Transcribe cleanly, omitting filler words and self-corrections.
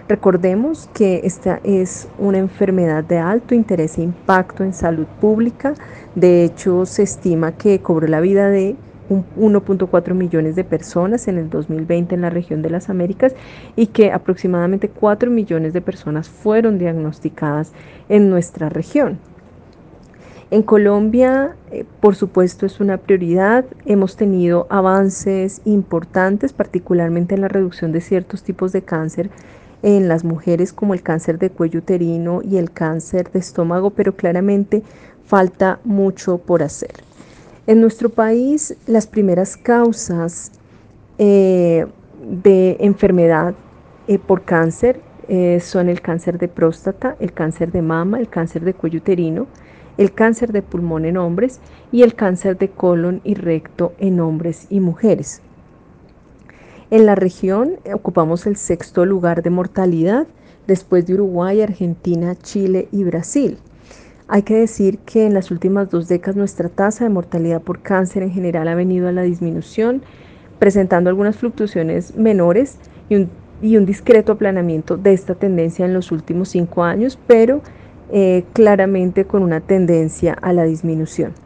Recordemos que esta es una enfermedad de alto interés e impacto en salud pública. De hecho, se estima que cobró la vida de 1.4 millones de personas en el 2020 en la región de las Américas y que aproximadamente 4 millones de personas fueron diagnosticadas en nuestra región. En Colombia, por supuesto, es una prioridad. Hemos tenido avances importantes, particularmente en la reducción de ciertos tipos de cáncer en las mujeres, como el cáncer de cuello uterino y el cáncer de estómago, pero claramente falta mucho por hacer. En nuestro país, las primeras causas de enfermedad por cáncer son el cáncer de próstata, el cáncer de mama, el cáncer de cuello uterino, el cáncer de pulmón en hombres y el cáncer de colon y recto en hombres y mujeres. En la región ocupamos el sexto lugar de mortalidad después de Uruguay, Argentina, Chile y Brasil. Hay que decir que en las últimas 2 décadas nuestra tasa de mortalidad por cáncer en general ha venido a la disminución, presentando algunas fluctuaciones menores y un discreto aplanamiento de esta tendencia en los últimos 5 años, pero claramente con una tendencia a la disminución.